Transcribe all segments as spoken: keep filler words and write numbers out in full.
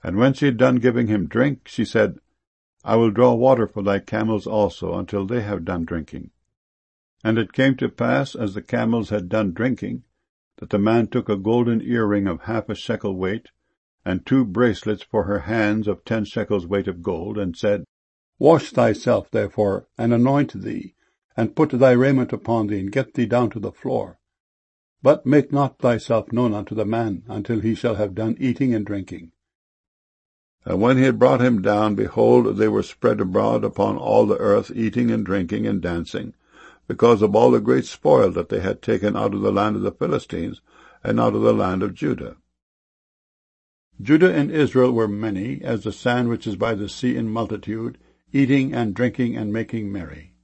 And when she had done giving him drink, she said, I will draw water for thy camels also, until they have done drinking. And it came to pass, as the camels had done drinking, that the man took a golden earring of half a shekel weight, and two bracelets for her hands of ten shekels weight of gold, and said, Wash thyself, therefore, and anoint thee, and put thy raiment upon thee, and get thee down to the floor. But make not thyself known unto the man, until he shall have done eating and drinking. And when he had brought him down, behold, they were spread abroad upon all the earth, eating and drinking and dancing, because of all the great spoil that they had taken out of the land of the Philistines, and out of the land of Judah. Judah and Israel were many, as the sand which is by the sea in multitude, eating and drinking and making merry.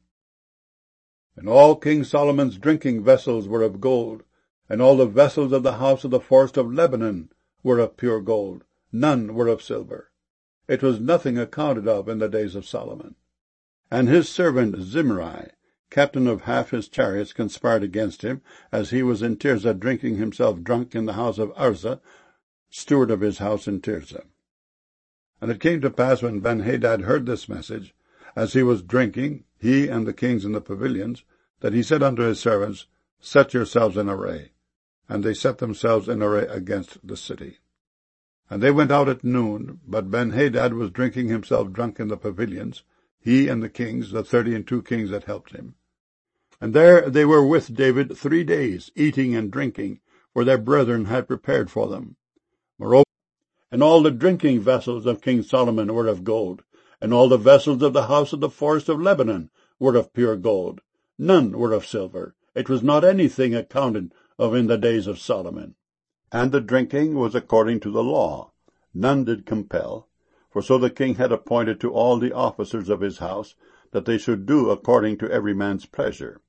And all King Solomon's drinking vessels were of gold, and all the vessels of the house of the forest of Lebanon were of pure gold, none were of silver. It was nothing accounted of in the days of Solomon. And his servant Zimri, captain of half his chariots, conspired against him, as he was in Tirzah drinking himself drunk in the house of Urzah, steward of his house in Tirzah. And it came to pass, when Benhadad heard this message, as he was drinking, he and the kings in the pavilions, that he said unto his servants, Set yourselves in array. And they set themselves in array against the city. And they went out at noon, but Benhadad was drinking himself drunk in the pavilions, he and the kings, the thirty and two kings that helped him. And there they were with David three days, eating and drinking, for their brethren had prepared for them. Moreover, and all the drinking vessels of King Solomon were of gold, and all the vessels of the house of the forest of Lebanon were of pure gold. None were of silver. It was not anything accounted of in the days of Solomon. And the drinking was according to the law. None did compel. For so the king had appointed to all the officers of his house, that they should do according to every man's pleasure.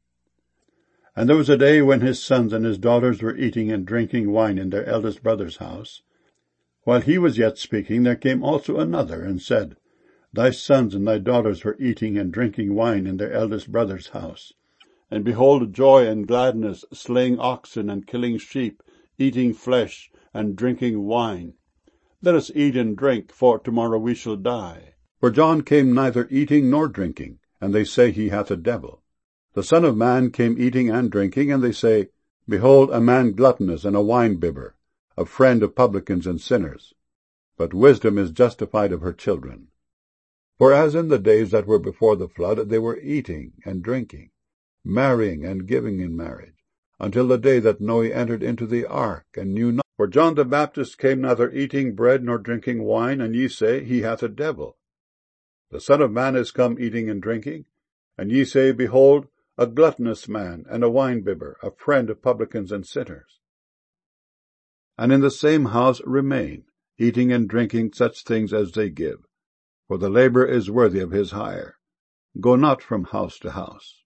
And there was a day when his sons and his daughters were eating and drinking wine in their eldest brother's house. While he was yet speaking, there came also another, and said, Thy sons and thy daughters were eating and drinking wine in their eldest brother's house. And behold, joy and gladness, slaying oxen and killing sheep, eating flesh and drinking wine. Let us eat and drink, for tomorrow we shall die. For John came neither eating nor drinking, and they say he hath a devil. The Son of Man came eating and drinking, and they say, Behold, a man gluttonous and a wine-bibber, a friend of publicans and sinners. But wisdom is justified of her children. For as in the days that were before the flood, they were eating and drinking, marrying and giving in marriage, until the day that Noe entered into the ark, and knew not. For John the Baptist came neither eating bread nor drinking wine, and ye say, He hath a devil. The Son of Man is come eating and drinking, and ye say, Behold, a gluttonous man, and a wine-bibber, a friend of publicans and sinners. And in the same house remain, eating and drinking such things as they give, for the labor is worthy of his hire. Go not from house to house.